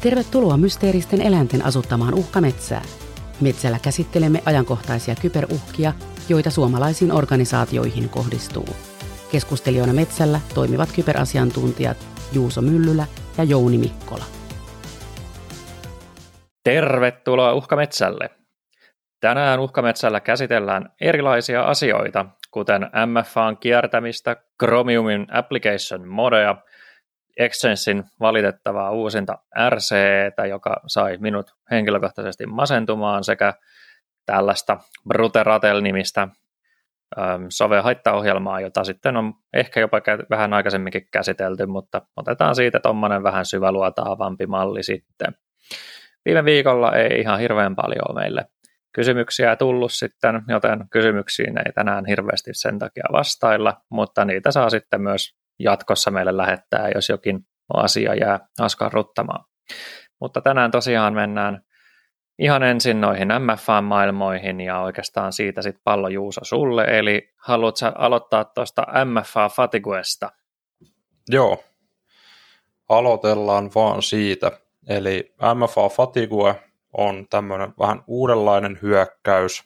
Tervetuloa mysteeristen eläinten asuttamaan uhkametsään. Metsällä käsittelemme ajankohtaisia kyberuhkia, joita suomalaisiin organisaatioihin kohdistuu. Keskustelijoina metsällä toimivat kyberasiantuntijat Juuso Myllylä ja Jouni Mikkola. Tervetuloa Uhkametsälle! Tänään Uhkametsällä käsitellään erilaisia asioita, kuten MFA:n kiertämistä, Chromiumin application modea, Exchancen valitettavaa uusinta RCEtä, joka sai minut henkilökohtaisesti masentumaan, sekä tällaista Brute-Ratel-nimistä sove-haittaohjelmaa, jota sitten on ehkä jopa vähän aikaisemminkin käsitelty, mutta otetaan siitä tuommoinen vähän syväluotaavampi malli sitten. Viime viikolla ei ihan hirveän paljon meille kysymyksiä tullut sitten, joten kysymyksiin ei tänään hirveästi sen takia vastailla, mutta niitä saa sitten myös jatkossa meille lähettää, jos jokin asia jää askarruttamaan. Mutta tänään tosiaan mennään ihan ensin noihin MFA-maailmoihin ja oikeastaan siitä sitten pallo Juuso sulle, eli haluatko aloittaa tuosta MFA-fatiguesta? Joo, aloitellaan vaan siitä. Eli MFA-fatigue on tämmöinen vähän uudenlainen hyökkäys,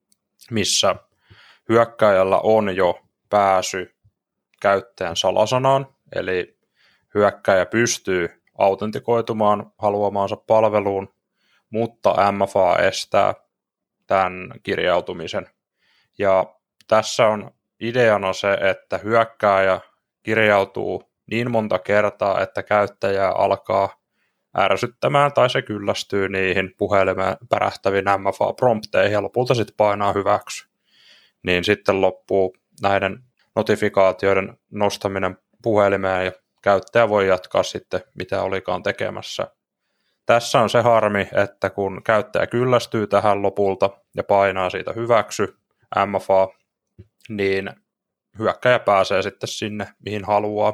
missä hyökkääjällä on jo pääsy käyttäjän salasanaan, eli hyökkääjä pystyy autentikoitumaan haluamaansa palveluun, mutta MFA estää tämän kirjautumisen. Ja tässä on ideana se, että hyökkääjä kirjautuu niin monta kertaa, että käyttäjä alkaa ärsyttämään tai se kyllästyy niihin puhelimeen pärähtäviin MFA-prompteihin ja lopulta sitten painaa hyväksy. Niin sitten loppuu näiden notifikaatioiden nostaminen puhelimeen ja käyttäjä voi jatkaa sitten mitä olikaan tekemässä. Tässä on se harmi, että kun käyttäjä kyllästyy tähän lopulta ja painaa siitä hyväksy MFA, niin hyökkäjä pääsee sitten sinne mihin haluaa.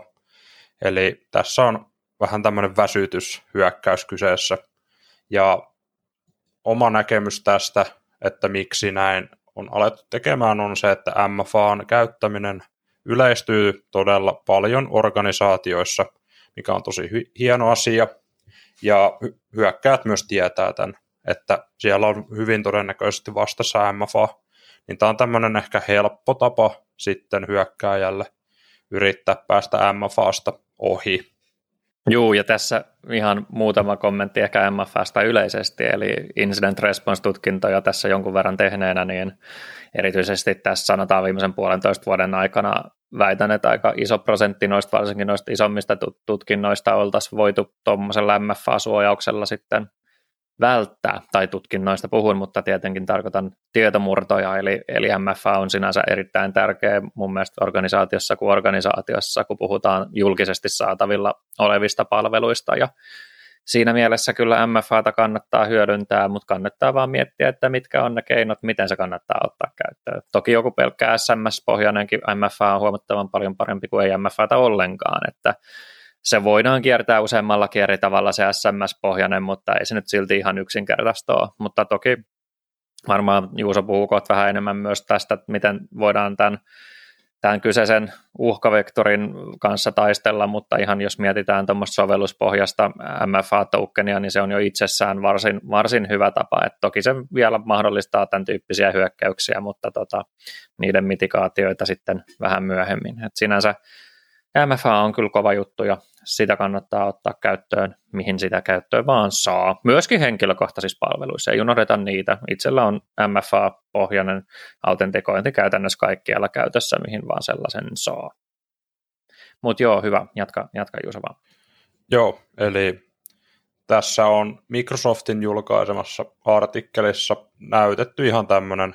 Eli tässä on vähän tämmöinen väsytyshyökkäys kyseessä. Ja oma näkemys tästä, että miksi näin on alettu tekemään, on se, että MFA:n käyttäminen yleistyy todella paljon organisaatioissa, mikä on tosi hieno asia. Ja hyökkäät myös tietää tämän, että siellä on hyvin todennäköisesti vastassa MFA. Niin tämä on tämmöinen ehkä helppo tapa sitten hyökkääjälle yrittää päästä MFA:sta ohi. Juu, ja tässä ihan muutama kommentti ehkä MFA:sta yleisesti, eli incident response-tutkintoja tässä jonkun verran tehneenä, niin erityisesti tässä sanotaan viimeisen 1,5 vuoden aikana väitän, että aika iso prosentti noista, varsinkin noista isommista tutkinnoista oltaisiin voitu tuommoisella MFA-suojauksella sitten välttää, tai tutkinnoista puhun, mutta tietenkin tarkoitan tietomurtoja, eli MFA on sinänsä erittäin tärkeä mun mielestä organisaatiossa kuin organisaatiossa, kun puhutaan julkisesti saatavilla olevista palveluista, ja siinä mielessä kyllä MFAta kannattaa hyödyntää, mutta kannattaa vaan miettiä, että mitkä on ne keinot, miten se kannattaa ottaa käyttöön. Toki joku pelkkä SMS-pohjainenkin MFA on huomattavan paljon parempi kuin ei MFAta ollenkaan, että se voidaan kiertää useammallakin eri tavalla se SMS-pohjainen, mutta ei se nyt silti ihan yksinkertaista ole. Mutta toki varmaan Juuso puhuu kohta vähän enemmän myös tästä, että miten voidaan tämän kyseisen uhkavektorin kanssa taistella, mutta ihan jos mietitään tuommoista sovelluspohjasta MFA-tokenia, niin se on jo itsessään varsin hyvä tapa. Et toki se vielä mahdollistaa tämän tyyppisiä hyökkäyksiä, mutta niiden mitikaatioita sitten vähän myöhemmin. Et sinänsä MFA on kyllä kova juttu ja sitä kannattaa ottaa käyttöön, mihin sitä käyttöön vaan saa. Myöskin henkilökohtaisissa palveluissa, ei unohdeta niitä. Itsellä on MFA-pohjainen autentikointi käytännössä kaikkialla käytössä, mihin vaan sellaisen saa. Mutta joo, hyvä, jatka Juuso vaan. Joo, eli tässä on Microsoftin julkaisemassa artikkelissa näytetty ihan tämmöinen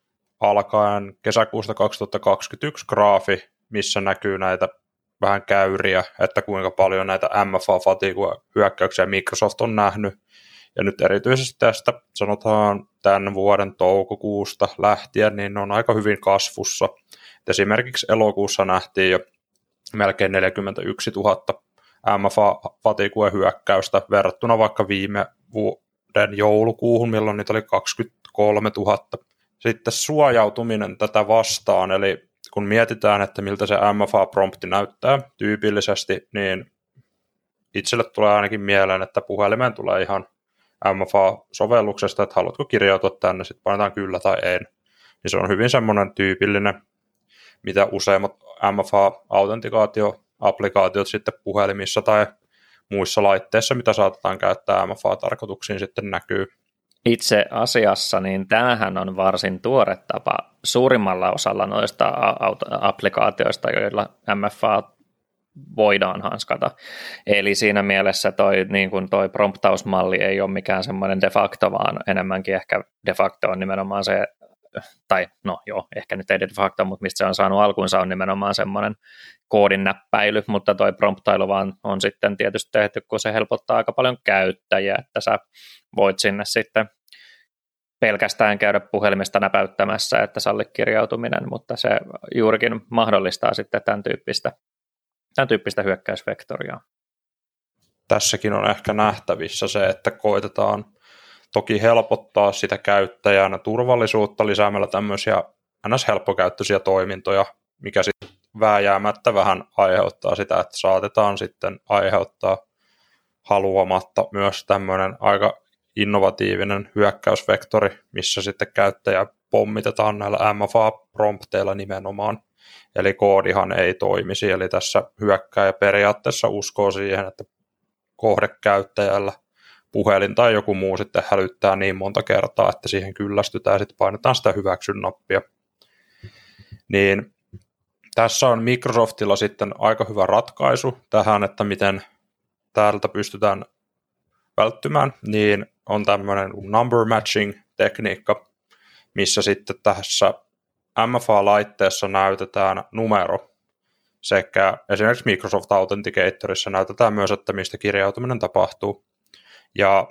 alkaen kesäkuusta 2021 graafi, missä näkyy näitä vähän käyriä, että kuinka paljon näitä MFA-fatigue-hyökkäyksiä Microsoft on nähnyt. Ja nyt erityisesti tästä sanotaan tämän vuoden toukokuusta lähtien, niin ne on aika hyvin kasvussa. Et esimerkiksi elokuussa nähtiin jo melkein 41 000 MFA-fatigue-hyökkäystä verrattuna vaikka viime vuoden joulukuuhun, milloin niitä oli 23 000. Sitten suojautuminen tätä vastaan, eli kun mietitään, että miltä se MFA-prompti näyttää tyypillisesti, niin itselle tulee ainakin mieleen, että puhelimeen tulee ihan MFA-sovelluksesta, että haluatko kirjautua tänne, sitten painetaan kyllä tai ei. Niin se on hyvin semmoinen tyypillinen, mitä useimmat MFA-autentikaatio-applikaatiot sitten puhelimissa tai muissa laitteissa, mitä saatetaan käyttää MFA-tarkoituksiin, sitten näkyy. Itse asiassa niin tämähän on varsin tuore tapa suurimmalla osalla noista applikaatioista, joilla MFA voidaan hanskata. Eli siinä mielessä toi promptausmalli ei ole mikään semmoinen de facto, vaan enemmänkin ehkä de facto on nimenomaan se, tai no joo, ehkä nyt ei de facto, mutta mistä se on saanut alkunsa on nimenomaan semmoinen koodin näppäily, mutta toi promptailu vaan on sitten tietysti tehty, kun se helpottaa aika paljon käyttäjiä, että sä voit sinne sitten pelkästään käydä puhelimesta näpäyttämässä, että salli kirjautuminen, mutta se juurikin mahdollistaa sitten tämän tyyppistä hyökkäysvektoria. Tässäkin on ehkä nähtävissä se, että koitetaan toki helpottaa sitä käyttäjän turvallisuutta lisäämällä tämmöisiä ns-helppokäyttöisiä toimintoja, mikä sitten vääjäämättä vähän aiheuttaa sitä, että saatetaan sitten aiheuttaa haluamatta myös tämmöinen aika innovatiivinen hyökkäysvektori, missä sitten käyttäjä pommitetaan näillä MFA-prompteilla nimenomaan. Eli koodihan ei toimisi, eli tässä hyökkääjä periaatteessa uskoo siihen, että kohdekäyttäjällä puhelin tai joku muu sitten hälyttää niin monta kertaa, että siihen kyllästytään ja sitten painetaan sitä hyväksyn nappia. Niin tässä on Microsoftilla sitten aika hyvä ratkaisu tähän, että miten täältä pystytään välttymään, niin on tämmöinen number matching tekniikka, missä sitten tässä MFA-laitteessa näytetään numero sekä esimerkiksi Microsoft Authenticatorissa näytetään myös, että mistä kirjautuminen tapahtuu. Ja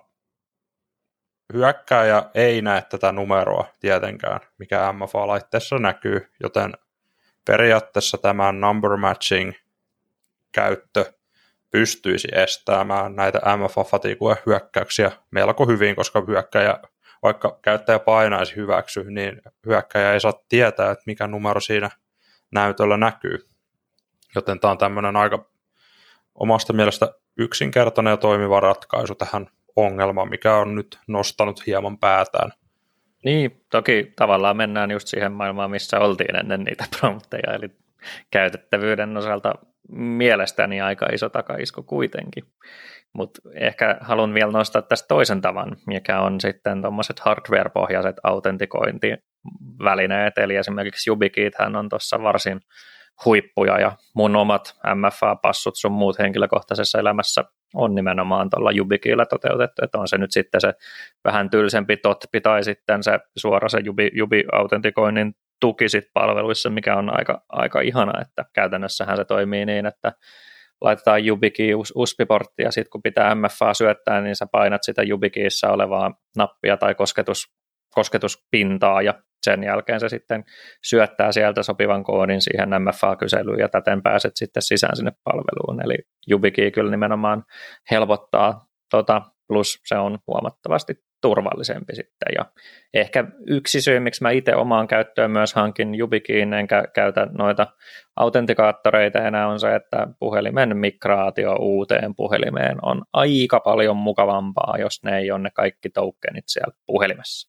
hyökkääjä ei näe tätä numeroa tietenkään, mikä MFA-laitteessa näkyy, joten periaatteessa tämä number matching käyttö pystyisi estämään näitä MFA-fatigue-hyökkäyksiä melko hyvin, koska hyökkääjä, vaikka käyttäjä painaisi hyväksy, niin hyökkääjä ei saa tietää, että mikä numero siinä näytöllä näkyy. Joten tämä on tämmöinen aika omasta mielestä yksinkertainen ja toimiva ratkaisu tähän ongelmaan, mikä on nyt nostanut hieman päätään. Niin, toki tavallaan mennään just siihen maailmaan, missä oltiin ennen niitä prompteja, eli käytettävyyden osalta mielestäni aika iso takaisku kuitenkin. Mutta ehkä haluan vielä nostaa tästä toisen tavan, mikä on sitten tuommoiset hardware-pohjaiset autentikointivälineet, eli esimerkiksi YubiKeythän on tuossa varsin huippuja, ja mun omat MFA-passut sun muut henkilökohtaisessa elämässä on nimenomaan tuolla YubiKeyllä toteutettu, että on se nyt sitten se vähän tylsempi totpi tai sitten se suora se Yubi-autentikoinnin tuki sit palveluissa, mikä on aika ihana, että käytännössähän se toimii niin, että laitetaan YubiKey USB-portti ja sitten kun pitää MFA syöttää, niin sä painat sitä YubiKeyssä olevaa nappia tai kosketuspintaa ja sen jälkeen se sitten syöttää sieltä sopivan koodin siihen MFA-kyselyyn ja täten pääset sitten sisään sinne palveluun. Eli YubiKey kyllä nimenomaan helpottaa plus se on huomattavasti turvallisempi sitten. Ja ehkä yksi syy, miksi mä itse omaan käyttöön myös hankin YubiKeyn, enkä käytä noita autentikaattoreita enää, on se, että puhelimen migraatio uuteen puhelimeen on aika paljon mukavampaa, jos ne ei ole ne kaikki tokenit siellä puhelimessa.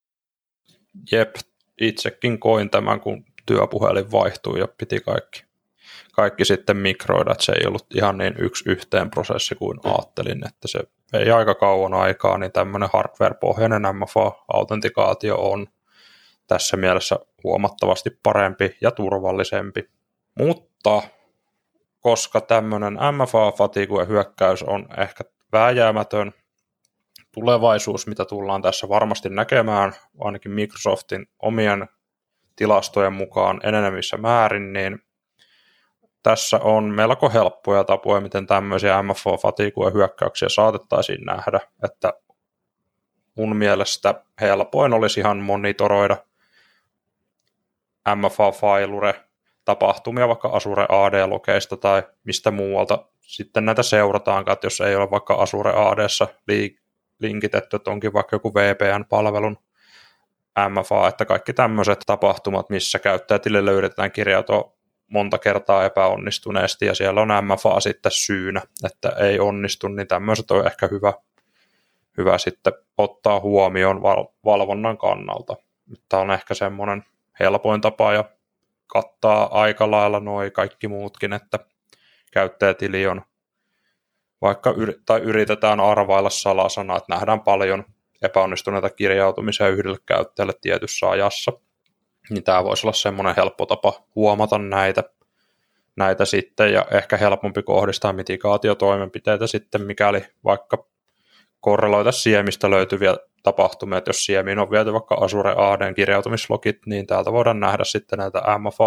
Jep, itsekin koin tämän, kun työpuhelin vaihtui ja piti kaikki sitten mikroida, että se ei ollut ihan niin yksi yhteen prosessi kuin ajattelin, että se ei aika kauan aikaa, niin tämmöinen hardware-pohjainen MFA-autentikaatio on tässä mielessä huomattavasti parempi ja turvallisempi. Mutta koska tämmöinen MFA-fatigue-hyökkäys on ehkä vääjäämätön tulevaisuus, mitä tullaan tässä varmasti näkemään, ainakin Microsoftin omien tilastojen mukaan enenevissä määrin, niin tässä on melko helppoja tapoja, miten tämmöisiä MFA-fatigue-hyökkäyksiä saatettaisiin nähdä, että mun mielestä helpoin olisi ihan monitoroida MFA-failure-tapahtumia vaikka Azure AD-lokeista tai mistä muualta sitten näitä seurataankaan, että jos ei ole vaikka Azure AD:ssa linkitetty, että onkin vaikka joku VPN-palvelun MFA, että kaikki tämmöiset tapahtumat, missä käyttäjätilille yritetään kirjautua monta kertaa epäonnistuneesti ja siellä on MFA sitten syynä, että ei onnistu, niin tämmöiset on ehkä hyvä sitten ottaa huomioon valvonnan kannalta. Tämä on ehkä semmoinen helpoin tapa ja kattaa aika lailla noi kaikki muutkin, että käyttäjätili on, vaikka yritetään arvailla salasana, että nähdään paljon epäonnistuneita kirjautumisia yhdelle käyttäjälle tietyssä ajassa, niin tämä voisi olla semmoinen helppo tapa huomata näitä sitten, ja ehkä helpompi kohdistaa mitigaatiotoimenpiteitä sitten, mikäli vaikka korreloita siemistä löytyviä tapahtumia, että jos siemiin on viety vaikka Azure AD:n kirjautumislogit, niin täältä voidaan nähdä sitten näitä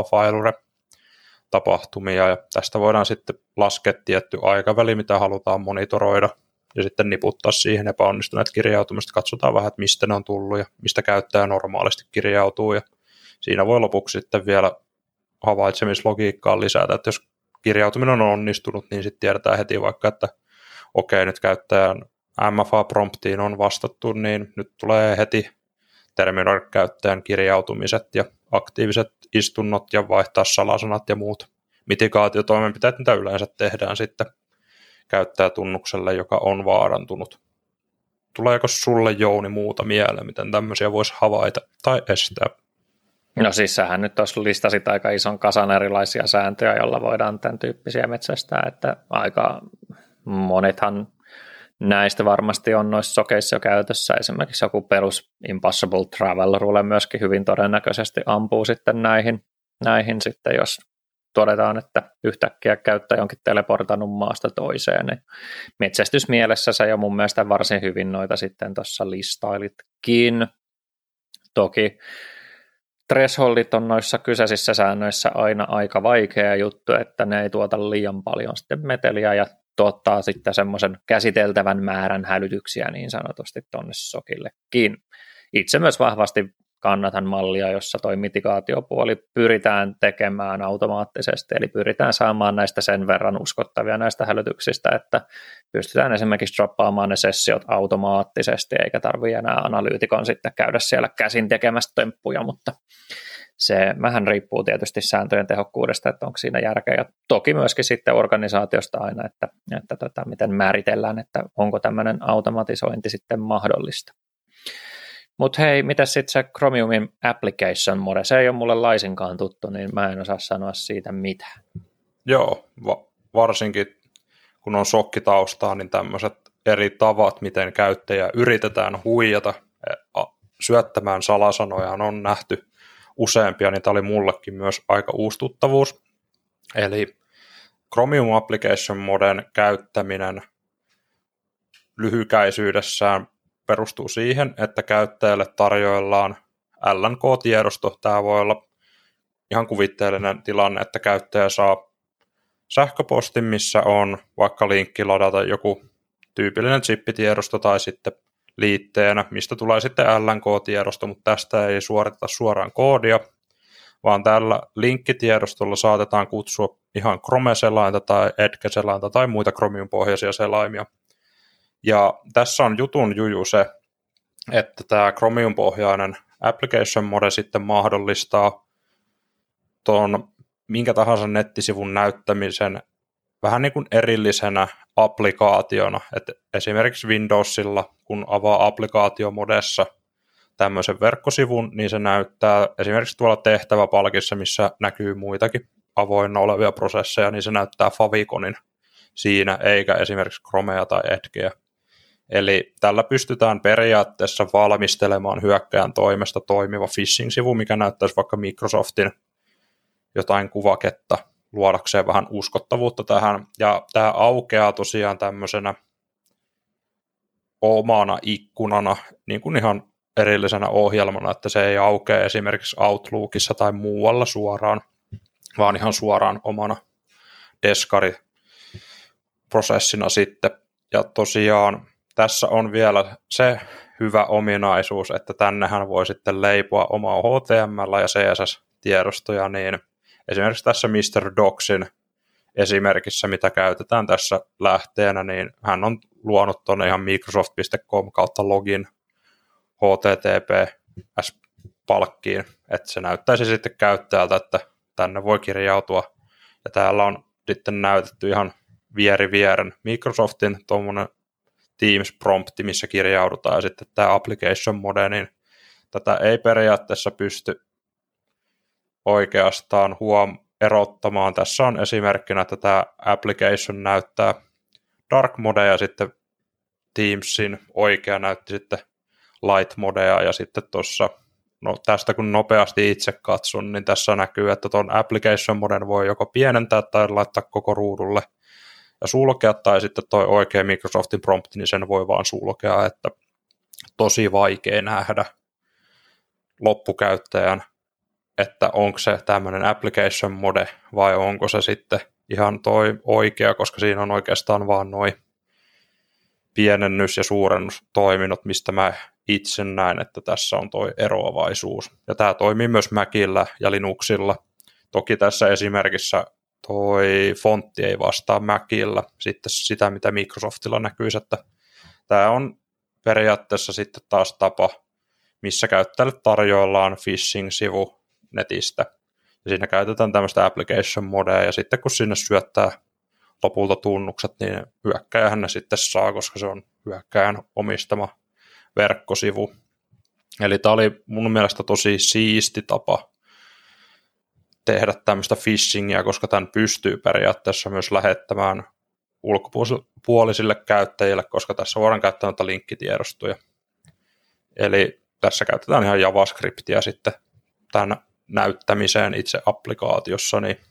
MFA-failure-tapahtumia, ja tästä voidaan sitten laskea tietty aikaväli, mitä halutaan monitoroida, ja sitten niputtaa siihen epäonnistuneet kirjautumiset, katsotaan vähän, että mistä ne on tullut, ja mistä käyttäjä normaalisti kirjautuu, ja siinä voi lopuksi sitten vielä havaitsemislogiikkaan lisätä, että jos kirjautuminen on onnistunut, niin sitten tiedetään heti vaikka, että okei, nyt käyttäjän MFA-promptiin on vastattu, niin nyt tulee heti terminoida käyttäjän kirjautumiset ja aktiiviset istunnot ja vaihtaa salasanat ja muut mitigaatiotoimenpiteet, mitä yleensä tehdään sitten käyttäjätunnukselle, joka on vaarantunut. Tuleeko sulle, Jouni, muuta mieleen, miten tämmöisiä voisi havaita tai estää? No siis sähän nyt tuossa listasit aika ison kasan erilaisia sääntöjä, joilla voidaan tämän tyyppisiä metsästää, että aika monethan näistä varmasti on noissa sokeissa jo käytössä. Esimerkiksi joku perus Impossible Travel Rule myöskin hyvin todennäköisesti ampuu sitten näihin sitten, jos todetaan, että yhtäkkiä käyttäjä onkin teleportannut maasta toiseen. Niin metsästysmielessä sä jo mun mielestä varsin hyvin noita sitten tuossa listailitkin. Toki thresholdit on noissa kyseisissä säännöissä aina aika vaikea juttu, että ne ei tuota liian paljon sitten meteliä ja tuottaa sitten semmoisen käsiteltävän määrän hälytyksiä niin sanotusti tuonne sokillekin. Itse myös vahvasti kannatan mallia, jossa toi mitigaatiopuoli pyritään tekemään automaattisesti, eli pyritään saamaan näistä sen verran uskottavia näistä hälytyksistä, että pystytään esimerkiksi droppaamaan ne sessiot automaattisesti, eikä tarvitse enää analyytikon sitten käydä siellä käsin tekemässä temppuja, mutta se vähän riippuu tietysti sääntöjen tehokkuudesta, että onko siinä järkeä, ja toki myöskin sitten organisaatiosta aina, että miten määritellään, että onko tämmöinen automatisointi sitten mahdollista. Mutta hei, mitä sitten se Chromiumin application mode, se ei ole mulle laisinkaan tuttu, niin mä en osaa sanoa siitä mitään. Joo, varsinkin kun on sokkitaustaa, niin tämmöiset eri tavat, miten käyttäjä yritetään huijata, syöttämään salasanoja on nähty useampia, niin tämä oli mullekin myös aika uusi tuttavuus. Eli Chromium application moden käyttäminen lyhykäisyydessään perustuu siihen, että käyttäjälle tarjoillaan LNK-tiedosto. Tämä voi olla ihan kuvitteellinen tilanne, että käyttäjä saa sähköpostin, missä on vaikka linkki ladata joku tyypillinen chippitiedosto tai sitten liitteenä, mistä tulee sitten LNK-tiedosto, mutta tästä ei suoriteta suoraan koodia, vaan tällä linkkitiedostolla saatetaan kutsua ihan Chrome-selainta tai Edge-selainta tai muita Chromium-pohjaisia selaimia. Ja tässä on jutun juju se, että tämä Chromium-pohjainen application mode sitten mahdollistaa tuon minkä tahansa nettisivun näyttämisen vähän niin kuin erillisenä applikaationa. Et esimerkiksi Windowsilla, kun avaa applikaatiomodessa tämmöisen verkkosivun, niin se näyttää esimerkiksi tuolla tehtäväpalkissa, missä näkyy muitakin avoinna olevia prosesseja, niin se näyttää Faviconin siinä, eikä esimerkiksi Chromea tai Edgeä. Eli tällä pystytään periaatteessa valmistelemaan hyökkäjän toimesta toimiva phishing-sivu, mikä näyttäisi vaikka Microsoftin jotain kuvaketta luodakseen vähän uskottavuutta tähän. Ja tämä aukeaa tosiaan tämmöisenä omana ikkunana, niin kuin ihan erillisenä ohjelmana, että se ei aukea esimerkiksi Outlookissa tai muualla suoraan, vaan ihan suoraan omana deskariprosessina sitten. Ja tosiaan tässä on vielä se hyvä ominaisuus, että tännehän voi sitten leipoa omaa HTML ja CSS-tiedostoja, niin esimerkiksi tässä Mr. Docsin esimerkissä, mitä käytetään tässä lähteenä, niin hän on luonut tuonne ihan microsoft.com kautta login HTTPS-palkkiin, että se näyttäisi sitten käyttäjältä, että tänne voi kirjautua. Ja täällä on sitten näytetty ihan vieren Microsoftin tuommoinen Teams-prompti, missä kirjaudutaan, ja sitten tämä application mode, niin tätä ei periaatteessa pysty oikeastaan erottamaan. Tässä on esimerkkinä, että tämä application näyttää dark modea, ja sitten Teamsin oikea näytti sitten light modea, ja sitten tuossa, no tästä kun nopeasti itse katson, niin tässä näkyy, että tuon application moden voi joko pienentää tai laittaa koko ruudulle ja sulkea, tai sitten toi oikea Microsoftin prompti, niin sen voi vaan sulkea, että tosi vaikea nähdä loppukäyttäjän, että onko se tämmöinen application mode vai onko se sitten ihan toi oikea, koska siinä on oikeastaan vaan noi pienennys- ja suurennustoiminnot, mistä mä itse näen, että tässä on toi eroavaisuus. Ja tämä toimii myös Macillä ja Linuxilla. Toki tässä esimerkissä toi fontti ei vastaa Macillä sitten sitä, mitä Microsoftilla näkyisi, että tämä on periaatteessa sitten taas tapa, missä käyttäjälle tarjoillaan phishing-sivu netistä. Ja siinä käytetään tämmöistä application modea, ja sitten kun sinne syöttää lopulta tunnukset, niin hyökkäjähän ne sitten saa, koska se on hyökkäjän omistama verkkosivu. Eli tämä oli mun mielestä tosi siisti tapa tehdä tämmöistä phishingia, koska tämän pystyy periaatteessa myös lähettämään ulkopuolisille käyttäjille, koska tässä voidaan käyttää noita linkkitiedostoja. Eli tässä käytetään ihan JavaScriptia sitten tämän näyttämiseen itse applikaatiossa, niin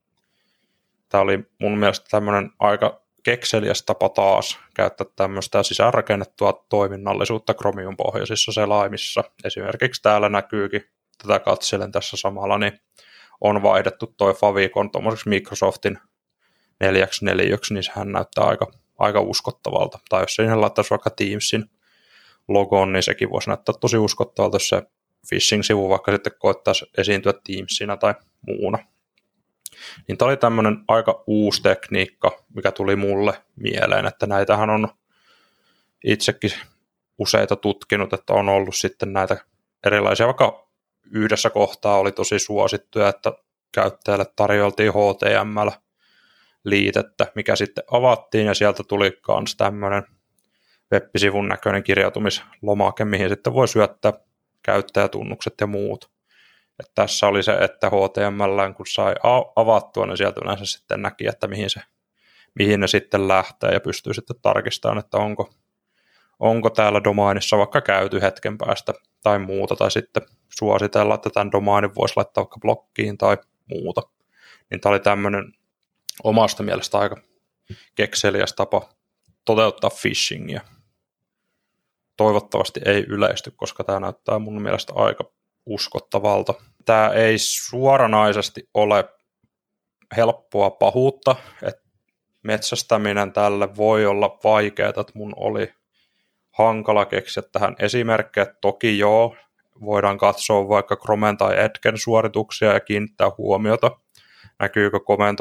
tämä oli mun mielestä tämmöinen aika kekseliäs tapa taas käyttää tämmöistä sisäänrakennettua toiminnallisuutta Chromium-pohjaisissa selaimissa. Esimerkiksi täällä näkyykin, tätä katselen tässä samalla, niin on vaihdettu toi Favicon tuommoiseksi Microsoftin 4:4, niin sehän näyttää aika uskottavalta. Tai jos siihen laittaisi vaikka Teamsin logon, niin sekin voisi näyttää tosi uskottavalta, jos se phishing-sivu vaikka sitten koettaisi esiintyä Teamsina tai muuna. Niin tämä oli tämmöinen aika uusi tekniikka, mikä tuli mulle mieleen, että näitähän on itsekin useita tutkinut, että on ollut sitten näitä erilaisia, vaikka yhdessä kohtaa oli tosi suosittuja, että käyttäjälle tarjoltiin HTML-liitettä, mikä sitten avattiin, ja sieltä tuli myös tämmöinen web-sivun näköinen kirjautumislomake, mihin sitten voi syöttää käyttäjätunnukset ja muut. Että tässä oli se, että HTML, kun sai avattua, niin sieltä yleensä sitten näki, että mihin ne sitten lähtee, ja pystyy sitten tarkistamaan, että onko täällä domainissa vaikka käyty hetken päästä tai muuta, tai sitten suositella, että tämän domainin voisi laittaa vaikka blokkiin tai muuta. Niin tämä oli tämmöinen omasta mielestä aika kekseliäs tapa toteuttaa phishingia. Toivottavasti ei yleisty, koska tämä näyttää mun mielestä aika uskottavalta. Tämä ei suoranaisesti ole helppoa pahuutta, että metsästäminen tälle voi olla vaikeaa, että mun oli hankala keksiä tähän esimerkkejä. Toki joo, voidaan katsoa vaikka Chromen tai Edgen suorituksia ja kiinnittää huomiota, näkyykö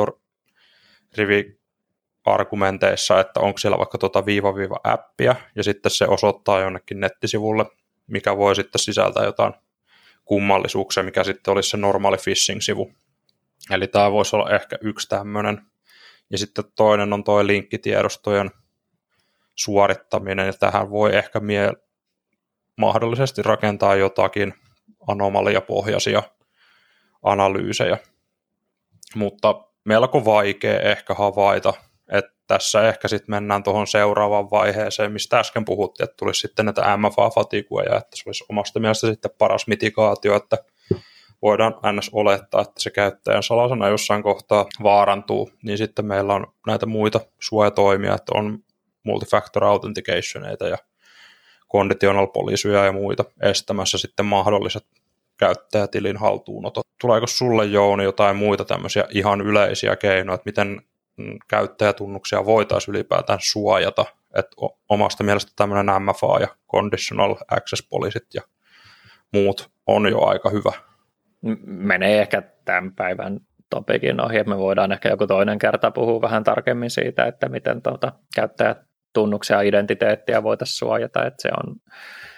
komentorivi-argumenteissa, että onko siellä vaikka --appia, ja sitten se osoittaa jonnekin nettisivulle, mikä voi sitten sisältää jotain kummallisuuksia, mikä sitten olisi se normaali phishing-sivu. Eli tämä voisi olla ehkä yksi tämmöinen. Ja sitten toinen on tuo linkkitiedostojen suorittaminen, ja tähän voi ehkä mahdollisesti rakentaa jotakin anomaliapohjaisia analyysejä. Mutta melko vaikea ehkä havaita, että tässä ehkä sitten mennään tuohon seuraavaan vaiheeseen, mistä äsken puhuttiin, että tulisi sitten näitä MFA-fatigueja, että se olisi omasta mielestä sitten paras mitigaatio, että voidaan ns. Olettaa, että se käyttäjän salasana jossain kohtaa vaarantuu, niin sitten meillä on näitä muita suojatoimia, että on multifactor authenticationeita ja conditional polysyjä ja muita estämässä sitten mahdolliset käyttäjätilin haltuunotot. Tuleeko sulle, Jouni, jotain muita tämmöisiä ihan yleisiä keinoja, että miten käyttäjätunnuksia voitaisiin ylipäätään suojata, että omasta mielestä tämmöinen MFA ja conditional access policyt ja muut on jo aika hyvä. Menee ehkä tämän päivän topikin ohi, että me voidaan ehkä joku toinen kerta puhua vähän tarkemmin siitä, että miten käyttäjätunnuksia ja identiteettiä voitaisiin suojata, että se on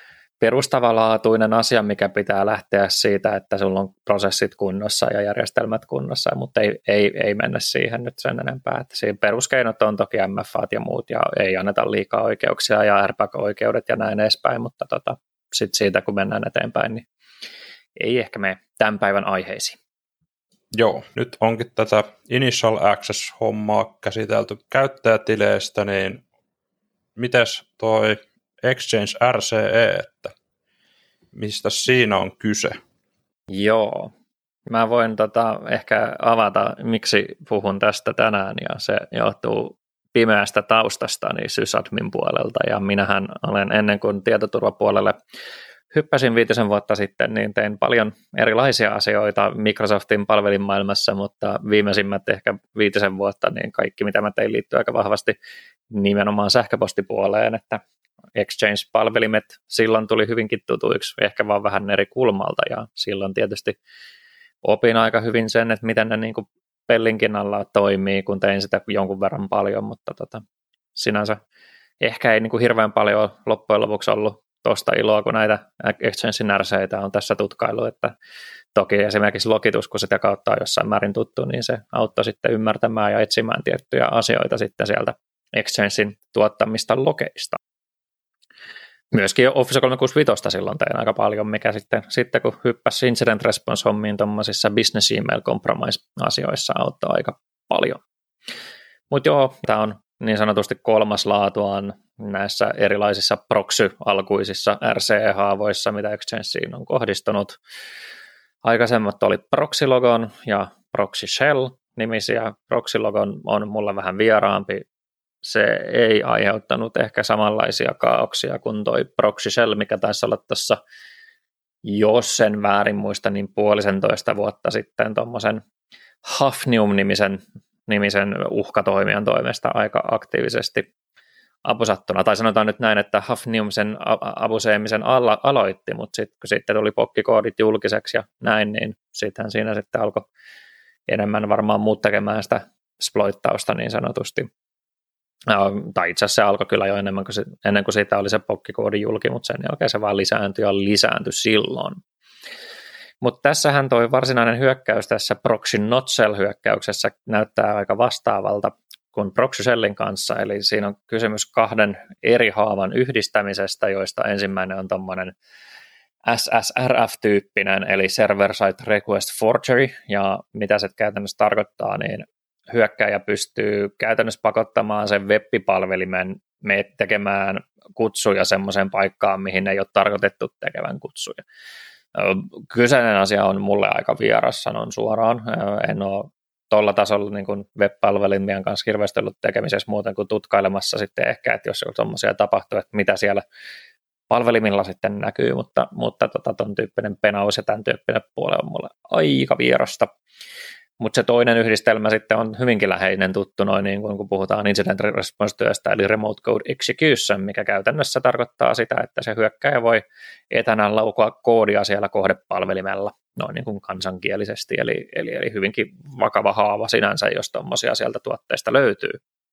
perustavanlaatuinen asia, mikä pitää lähteä siitä, että sulla on prosessit kunnossa ja järjestelmät kunnossa, mutta ei mennä siihen nyt sen enempää. Että siinä peruskeinot on toki MFAt ja muut, ja ei anneta liikaa oikeuksia ja RBAC-oikeudet ja näin edespäin, mutta sitten siitä kun mennään eteenpäin, niin ei ehkä mene tämän päivän aiheisiin. Joo, nyt onkin tätä Initial Access-hommaa käsitelty käyttäjätileistä, niin mites toi Exchange RCE, että mistä siinä on kyse? Joo, mä voin ehkä avata, miksi puhun tästä tänään, ja se johtuu pimeästä taustastani sysadmin puolelta, ja minähän olen ennen kuin tietoturvapuolelle hyppäsin 5 vuotta sitten, niin tein paljon erilaisia asioita Microsoftin palvelinmaailmassa, mutta viimeisimmät ehkä 5 vuotta, niin kaikki mitä mä tein liittyy aika vahvasti nimenomaan sähköpostipuoleen, että Exchange-palvelimet silloin tuli hyvinkin tutuiksi, ehkä vaan vähän eri kulmalta, ja silloin tietysti opin aika hyvin sen, että miten ne niin kuin pellinkin alla toimii, kun tein sitä jonkun verran paljon, mutta sinänsä ehkä ei niin kuin hirveän paljon loppujen lopuksi ollut tuosta iloa, kun näitä Exchangein RC:itä on tässä tutkailu, että toki esimerkiksi logitus, kun sitä kautta on jossain määrin tuttu, niin se auttoi sitten ymmärtämään ja etsimään tiettyjä asioita sitten sieltä Exchangein tuottamista logeista. Myöskin Office 365 silloin tein aika paljon, mikä sitten kun hyppäsi incident response-hommiin tuommoisissa business email compromise-asioissa auttoi aika paljon. Mutta joo, tämä on niin sanotusti kolmas laatuaan näissä erilaisissa proxy-alkuisissa RCE-haavoissa, mitä Exchangeen on kohdistunut. Aikaisemmat oli Proxylogon ja Proxy Shell nimisiä. Proxylogon on mulle vähän vieraampi. Se ei aiheuttanut ehkä samanlaisia kaaoksia kuin toi Proxy Shell, mikä taisi olla tuossa, jos en väärin muista, niin 1,5 vuotta sitten tuommoisen Hafnium-nimisen uhkatoimijan toimesta aika aktiivisesti apusattuna. Tai sanotaan nyt näin, että Hafnium sen abuseemisen aloitti, mutta sitten tuli pokkikoodit julkiseksi ja näin, niin sittenhän siinä sitten alkoi enemmän varmaan muut tekemään sitä sploittausta niin sanotusti. Tai itse asiassa se alkoi kyllä jo ennen kuin siitä oli se pokkikoodi julki, mutta sen jälkeen se vaan lisääntyi silloin. Mutta tässähän toi varsinainen hyökkäys tässä Proxy Not Shell-hyökkäyksessä näyttää aika vastaavalta kuin Proxy Shellin kanssa, eli siinä on kysymys 2 eri haavan yhdistämisestä, joista ensimmäinen on tommoinen SSRF-tyyppinen, eli Server Side Request Forgery, ja mitä se käytännössä tarkoittaa, niin hyökkääjä pystyy käytännössä pakottamaan sen web-palvelimen tekemään kutsuja semmoiseen paikkaan, mihin ei ole tarkoitettu tekevän kutsuja. Kyseinen asia on mulle aika vieras, sanon suoraan. En ole tuolla tasolla niin kuin web-palvelimien kanssa hirveästi ollut tekemisessä muuten kuin tutkailemassa sitten ehkä, että jos on semmoisia tapahtuu, että mitä siellä palvelimilla sitten näkyy, mutta ton tyyppinen penaus ja tämän tyyppinen puoli on mulle aika vierasta. Mutta se toinen yhdistelmä sitten on hyvinkin läheinen tuttu, noin niin kun puhutaan incident response-työstä, eli remote code execution, mikä käytännössä tarkoittaa sitä, että se hyökkääjä voi etänä laukua koodia siellä kohdepalvelimella, noin niin kuin kansankielisesti, eli hyvinkin vakava haava sinänsä, jos tuommoisia sieltä tuotteista löytyy.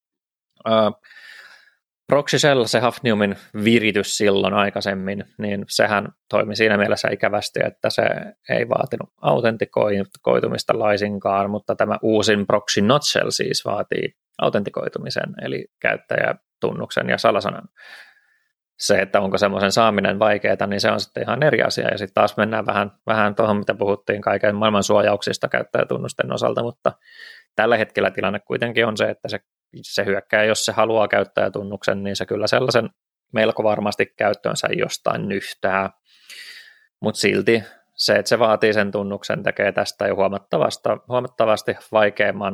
Proxy Shell, se Hafniumin viritys silloin aikaisemmin, niin sehän toimi siinä mielessä ikävästi, että se ei vaatinut autentikoitumista laisinkaan, mutta tämä uusin Proxy Not Shell siis vaatii autentikoitumisen, eli käyttäjätunnuksen ja salasanan. Se, että onko semmoisen saaminen vaikeaa, niin se on sitten ihan eri asia, ja sitten taas mennään vähän tuohon, mitä puhuttiin kaiken maailman suojauksista käyttäjätunnusten osalta, mutta tällä hetkellä tilanne kuitenkin on se, että se hyökkää, jos se haluaa käyttäjätunnuksen, niin se kyllä sellaisen melko varmasti käyttöönsä jostain nyhtää. Mutta silti se, että se vaatii sen tunnuksen, tekee tästä jo huomattavasti vaikeamman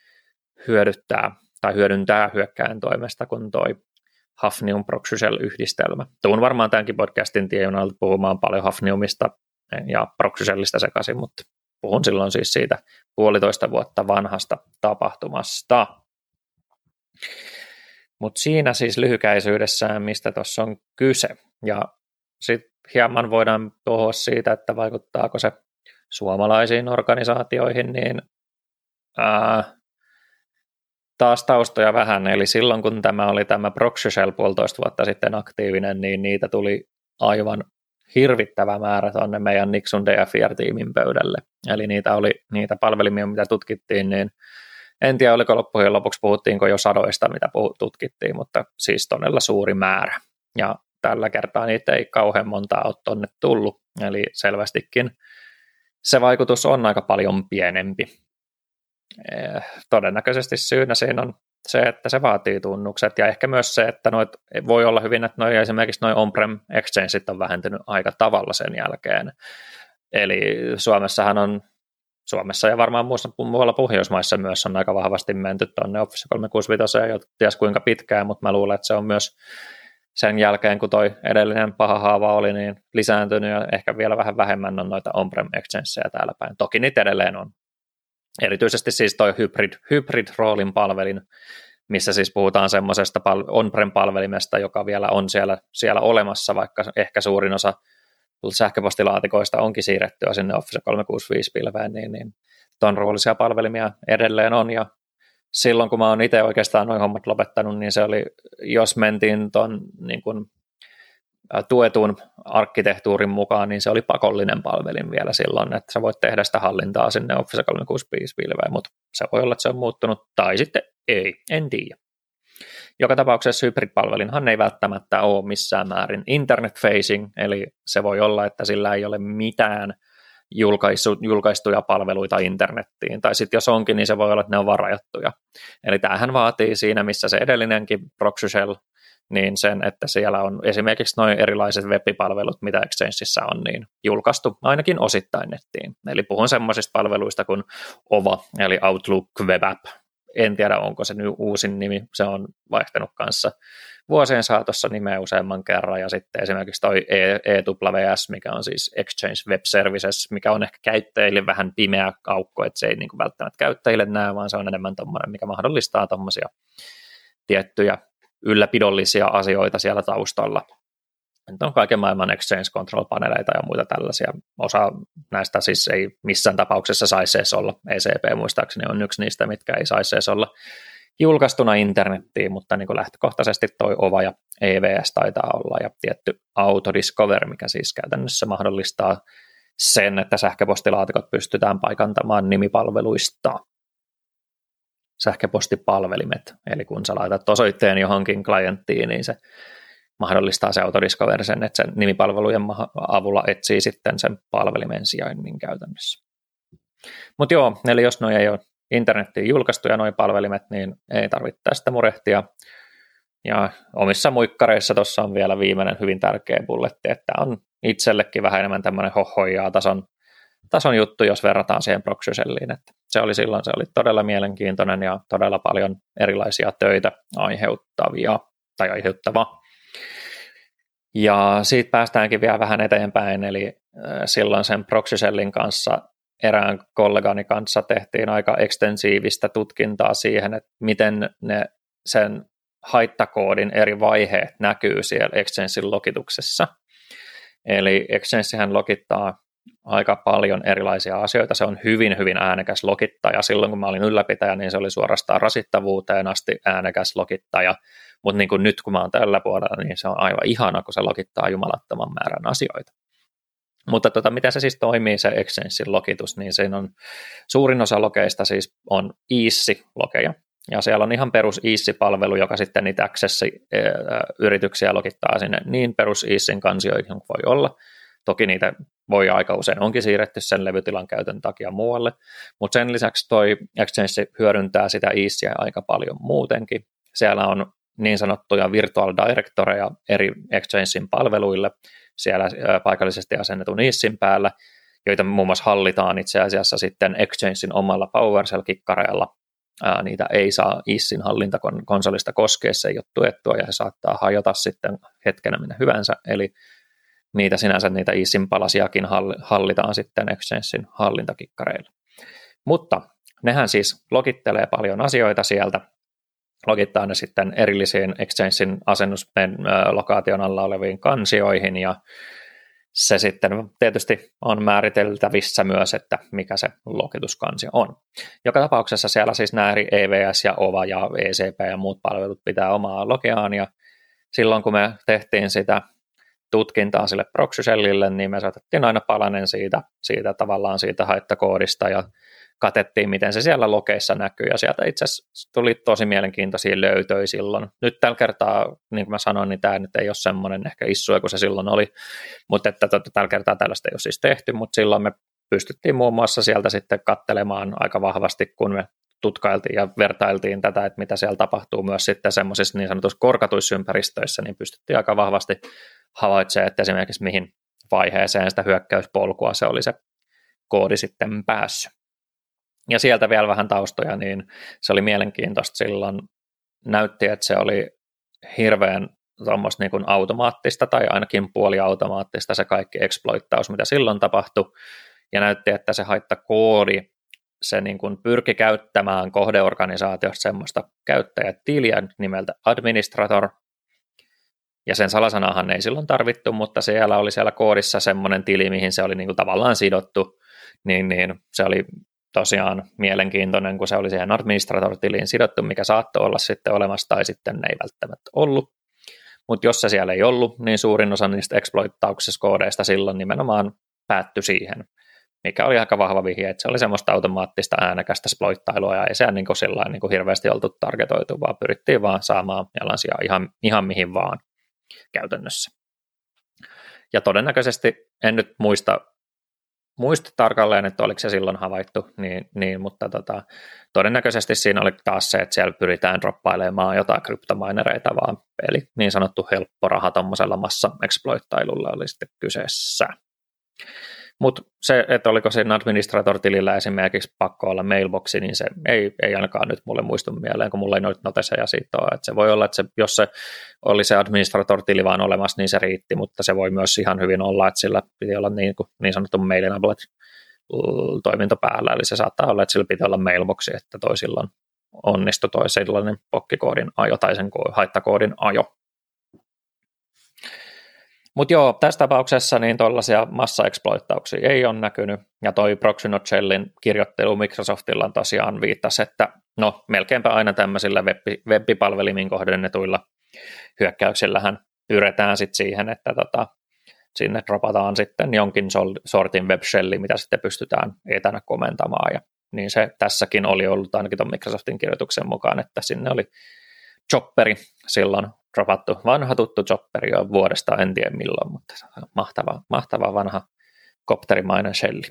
hyödyntää hyökkäjän toimesta kuin toi Hafnium Proxy Shell-yhdistelmä. Tuun varmaan tämänkin podcastin tienoilta puhumaan paljon Hafniumista ja Proxy Shellistä sekaisin, mutta puhun silloin siis siitä 1,5 vuotta vanhasta tapahtumasta. Mutta siinä siis lyhykäisyydessään, mistä tuossa on kyse. Ja sitten hieman voidaan puhua siitä, että vaikuttaako se suomalaisiin organisaatioihin, niin taas taustoja vähän. Eli silloin, kun tämä oli tämä Proxy Shell 1,5 vuotta sitten aktiivinen, niin niitä tuli aivan hirvittävä määrä tuonne meidän Nixon DFIR-tiimin pöydälle. Eli niitä oli niitä palvelimia, mitä tutkittiin, niin en tiedä, oliko loppujen lopuksi puhuttiinko jo sadoista, mitä tutkittiin, mutta siis todella suuri määrä. Ja tällä kertaa niitä ei kauhean montaa ole tuonne tullut, eli selvästikin se vaikutus on aika paljon pienempi. Todennäköisesti syynä siinä on se, että se vaatii tunnukset, ja ehkä myös se, että voi olla hyvin, että esimerkiksi nuo on-prem exchangeit on vähentynyt aika tavalla sen jälkeen. Eli Suomessa ja varmaan muualla Pohjoismaissa myös on aika vahvasti menty tuonne Office 365 jo ties kuinka pitkään, mutta mä luulen, että se on myös sen jälkeen, kun toi edellinen paha haava oli, niin lisääntynyt ja ehkä vielä vähän vähemmän on noita on-prem exchangeja täällä päin. Toki niitä edelleen on. Erityisesti siis toi hybrid-roolin palvelin, missä siis puhutaan semmoisesta on-prem-palvelimesta, joka vielä on siellä olemassa, vaikka ehkä suurin osa sähköpostilaatikoista onkin siirrettyä sinne Office 365-pilveen, niin ton roolisia palvelimia edelleen on, ja silloin kun mä oon itse oikeastaan noin hommat lopettanut, niin se oli, jos mentiin ton niin kun tuetun arkkitehtuurin mukaan, niin se oli pakollinen palvelin vielä silloin, että sä voit tehdä sitä hallintaa sinne Office 365-pilveen, mutta se voi olla, että se on muuttunut, tai sitten ei, en tiedä. Joka tapauksessa hybrid-palvelinhan ei välttämättä ole missään määrin internet-facing, eli se voi olla, että sillä ei ole mitään julkaistuja palveluita internettiin, tai sitten jos onkin, niin se voi olla, että ne on varajattuja. Eli tämähän vaatii siinä, missä se edellinenkin proxy shell, niin sen, että siellä on esimerkiksi nuo erilaiset web-palvelut, mitä Exchangeissa on, niin julkaistu ainakin osittain nettiin. Eli puhun semmoisista palveluista kuin OVA, eli Outlook Web App. En tiedä, onko se nyt uusin nimi, se on vaihtanut kanssa vuosien saatossa nimeä useamman kerran, ja sitten esimerkiksi toi EWS, mikä on siis Exchange Web Services, mikä on ehkä käyttäjille vähän pimeä aukko, että se ei niin kuin välttämättä käyttäjille näe, vaan se on enemmän tommoinen, mikä mahdollistaa tommosia tiettyjä ylläpidollisia asioita siellä taustalla. Nyt on kaiken maailman Exchange Control-paneeleita ja muita tällaisia. Osa näistä siis ei missään tapauksessa saisi edes olla. ECP muistaakseni on yksi niistä, mitkä ei saisi edes olla julkaistuna internettiin, mutta niin kuin lähtökohtaisesti toi OVA ja EVS taitaa olla, ja tietty Autodiscover, mikä siis käytännössä mahdollistaa sen, että sähköpostilaatikot pystytään paikantamaan nimipalveluista. Sähköpostipalvelimet, eli kun sä laitat osoitteen johonkin klienttiin, niin se mahdollistaa se Autodiscover sen, että sen nimipalvelujen avulla etsii sitten sen palvelimen sijainnin käytännössä. Mutta joo, eli jos noi ei ole internettiin julkaistuja noi palvelimet, niin ei tarvitse tästä murehtia. Ja omissa muikkareissa tuossa on vielä viimeinen hyvin tärkeä bulletti, että on itsellekin vähän enemmän tämmöinen hohojaa tason juttu, jos verrataan siihen proxy shelliin. Että se oli silloin todella mielenkiintoinen ja todella paljon erilaisia töitä aiheuttava. Ja siitä päästäänkin vielä vähän eteenpäin, eli silloin sen proxy shellin kanssa erään kollegani kanssa tehtiin aika ekstensiivistä tutkintaa siihen, että miten sen haittakoodin eri vaiheet näkyy siellä Exchangein lokituksessa. Eli Exchangehän lokittaa aika paljon erilaisia asioita. Se on hyvin, hyvin äänekäs lokittaja. Silloin kun mä olin ylläpitäjä, niin se oli suorastaan rasittavuuteen asti äänekäs lokittaja. Mutta niin kuin nyt kun mä oon tällä puolella, niin se on aivan ihana, kun se lokittaa jumalattoman määrän asioita. Mutta miten se siis toimii, se Exchangein lokitus, niin siinä on suurin osa lokeista siis on IIS-lokeja. Ja siellä on ihan perus IIS-palvelu, joka sitten niitä Access-yrityksiä lokittaa sinne niin perus IISin kansioihin kuin voi olla. Toki niitä voi aika usein onkin siirretty sen levytilan käytön takia muualle, mutta sen lisäksi toi Exchange hyödyntää sitä IISiä aika paljon muutenkin. Siellä on niin sanottuja virtual directoreja eri Exchangein palveluille siellä paikallisesti asennetun IISin päällä, joita muun muassa hallitaan itse asiassa sitten Exchangein omalla PowerShell-kikkareella. Niitä ei saa IISin hallintakonsolista koskea, se ei ole tuettua ja se saattaa hajota sitten hetkenä minä hyvänsä, eli niitä IISin palasiakin hallitaan sitten Exchangein hallintakikkareilla. Mutta nehän siis logittelee paljon asioita sieltä, logittaa ne sitten erillisiin Exchangein asennuslokaation alla oleviin kansioihin, ja se sitten tietysti on määriteltävissä myös, että mikä se lokituskansio on. Joka tapauksessa siellä siis nämä eri EVS ja OVA ja ECP ja muut palvelut pitää omaa lokeaan, ja silloin kun me tehtiin sitä tutkintaa sille proxy-shellille, niin me saatettiin aina palanen siitä tavallaan siitä haittakoodista ja katettiin, miten se siellä lokeissa näkyy, ja sieltä itse asiassa tuli tosi mielenkiintoisia löytöjä silloin. Nyt tällä kertaa, niin kuin mä sanoin, niin tämä nyt ei ole semmoinen ehkä issue, kun se silloin oli, mutta että tällä kertaa tällaista ei ole siis tehty, mutta silloin me pystyttiin muun muassa sieltä sitten katselemaan aika vahvasti, kun me tutkailtiin ja vertailtiin tätä, että mitä siellä tapahtuu myös sitten semmoisissa niin sanotuissa korkatuissa ympäristöissä, niin pystyttiin aika vahvasti havaitsemaan, että esimerkiksi mihin vaiheeseen sitä hyökkäyspolkua se oli se koodi sitten päässyt. Ja sieltä vielä vähän taustoja, niin se oli mielenkiintoista silloin. Näytti, että se oli hirveän tuommoista niin kuin automaattista tai ainakin puoliautomaattista se kaikki exploittaus, mitä silloin tapahtui. Ja näytti, että se haittakoodi, se niin kuin pyrki käyttämään kohdeorganisaatiosta semmoista käyttäjätiliä nimeltä administrator. Ja sen salasanahan ei silloin tarvittu, mutta siellä oli siellä koodissa semmoinen tili, mihin se oli niin kuin tavallaan sidottu, niin se oli tosiaan mielenkiintoinen, kun se oli siihen administrator-tiliin sidottu, mikä saattoi olla sitten olemassa, tai sitten ne ei välttämättä ollut. Mutta jos se siellä ei ollut, niin suurin osa niistä exploittauksessa koodeista silloin nimenomaan päättyi siihen, mikä oli aika vahva vihje, että se oli semmoista automaattista äänekästä sploittailua, ja ei se niin kuin hirveästi oltu targetoitu, vaan pyrittiin vaan saamaan jalansijaa ihan mihin vaan käytännössä. Ja todennäköisesti, en nyt muista tarkalleen, että oliko se silloin havaittu, mutta todennäköisesti siinä oli taas se, että siellä pyritään droppailemaan jotain kryptominereita vaan, eli niin sanottu helppo raha tuommoisella massa-exploittailulla oli sitten kyseessä. Mutta se, että oliko siinä administrator-tilillä esimerkiksi pakko olla mailboxi, niin se ei ainakaan nyt mulle muistu mieleen, kun mulla ei noita noteseja siitä ole. Et se voi olla, että jos se oli se administrator-tili vaan olemassa, niin se riitti, mutta se voi myös ihan hyvin olla, että sillä piti olla niin sanottu mail-enabled toiminto päällä, eli se saattaa olla, että sillä piti olla mailboxi, että toi silloin onnistui toi sellainen pokkikoodin ajo tai sen haittakoodin ajo. Mutta joo, tässä tapauksessa niin tuollaisia massa-exploittauksia ei ole näkynyt, ja toi Proxynote Shellin kirjoittelu Microsoftilla tosiaan viittasi, että no melkeinpä aina tämmöisillä web-palvelimiin kohdennetuilla hyökkäyksillähän pyretään sitten siihen, että sinne dropataan sitten jonkin sortin web-shelli, mitä sitten pystytään etänä komentamaan, ja niin se tässäkin oli ollut ainakin tuon Microsoftin kirjoituksen mukaan, että sinne oli chopperi silloin dropattu, vanha tuttu chopperi jo vuodesta, en tiedä milloin, mutta mahtava vanha kopterimainen shelli.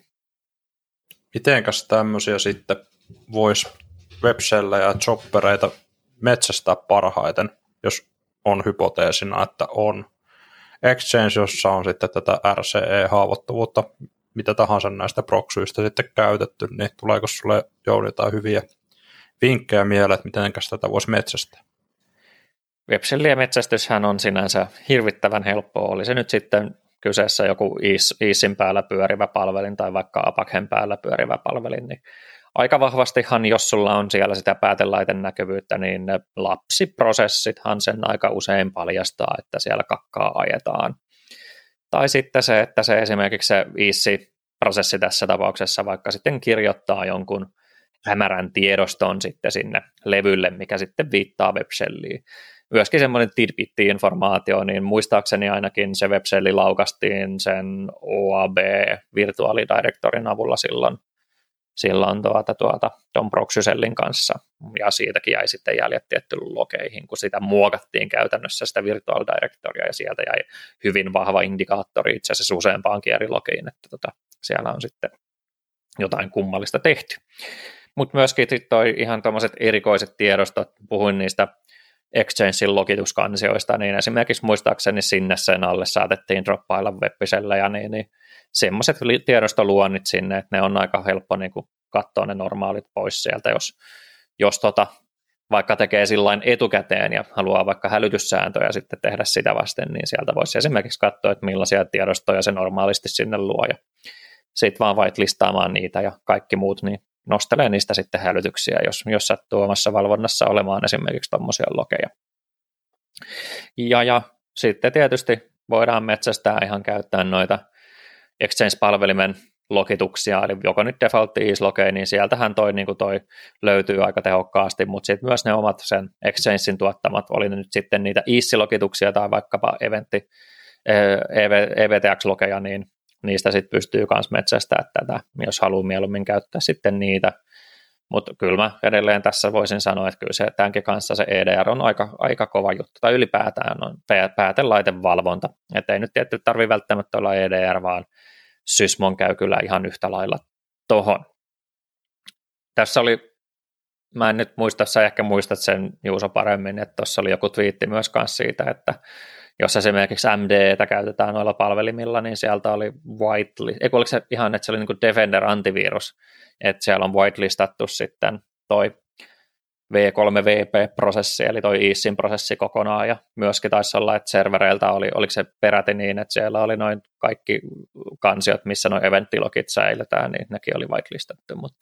Mitenkäs tämmöisiä sitten voisi web-shellejä ja choppereita metsästää parhaiten, jos on hypoteesina, että on Exchange, jossa on sitten tätä RCE-haavoittuvuutta, mitä tahansa näistä proxyista sitten käytetty, niin tuleeko sulle jotain hyviä vinkkejä mieleen, että mitenkäs tätä voisi metsästää? Web-shellien metsästyshän on sinänsä hirvittävän helppoa, oli se nyt sitten kyseessä joku Easin päällä pyörivä palvelin tai vaikka Apachen päällä pyörivä palvelin, niin aika vahvastihan, jos sulla on siellä sitä päätelaiten näkyvyyttä, niin ne lapsiprosessithan sen aika usein paljastaa, että siellä kakkaa ajetaan. Tai sitten se, että se esimerkiksi se Easy-prosessi tässä tapauksessa vaikka sitten kirjoittaa jonkun hämärän tiedoston sitten sinne levylle, mikä sitten viittaa web-shelliin. Myöskin semmoinen tidbit-informaatio, niin muistaakseni ainakin se web-shelli laukastiin sen OAB-virtuaalidirektorin avulla silloin tuon proxy-shellin kanssa, ja siitäkin jäi sitten jäljet tietty lokeihin, kun sitä muokattiin käytännössä sitä virtuaalidirektoria, ja sieltä jäi hyvin vahva indikaattori itse asiassa useampaankin eri logiin, että siellä on sitten jotain kummallista tehty. Mutta myöskin toi ihan tuommoiset erikoiset tiedostot, puhuin niistä Exchangein logituskansioista, niin esimerkiksi muistaakseni sinne sen alle saatettiin droppailla web-shellejä, niin semmoiset tiedostoluonnit sinne, että ne on aika helppo niin kuin katsoa ne normaalit pois sieltä, jos vaikka tekee sillain etukäteen ja haluaa vaikka hälytyssääntöjä sitten tehdä sitä vasten, niin sieltä voisi esimerkiksi katsoa, että millaisia tiedostoja se normaalisti sinne luo, ja sitten vaan listaamaan niitä ja kaikki muut, niin nostelee niistä sitten hälytyksiä, jos sattuu omassa valvonnassa olemaan esimerkiksi tuommoisia lokeja. Ja sitten tietysti voidaan metsästää ihan käyttää noita Exchange-palvelimen logituksia, eli joko nyt defaultti Ease-lokeja, niin sieltähän toi löytyy aika tehokkaasti, mutta sitten myös ne omat sen Exchangein tuottamat, oli ne nyt sitten niitä Ease-logituksia tai vaikkapa EVTX-lokeja, niin niistä sitten pystyy myös metsästämään tätä, jos haluaa mieluummin käyttää sitten niitä. Mutta kyllä mä edelleen tässä voisin sanoa, että kyllä se tämänkin kanssa se EDR on aika kova juttu, tai ylipäätään on päätelaitevalvonta. Että ei nyt tietysti tarvitse välttämättä olla EDR, vaan Sysmon käy kyllä ihan yhtä lailla tohon. Tässä oli, mä en nyt muista, sä ehkä muistat sen Juuso paremmin, että tuossa oli joku twiitti myös kanssa siitä, että jos esimerkiksi MD:tä käytetään noilla palvelimilla, niin sieltä oli whitelist, oliko se ihan, että se oli niin kuin Defender antivirus, että siellä on whitelistattu sitten toi V3VP-prosessi, eli toi ISIN prosessi kokonaan, ja myöskin taisi olla, että servereiltä oliko se peräti niin, että siellä oli noin kaikki kansiot, missä noin eventtilogit säilytään, niin nekin oli whitelistattu, mutta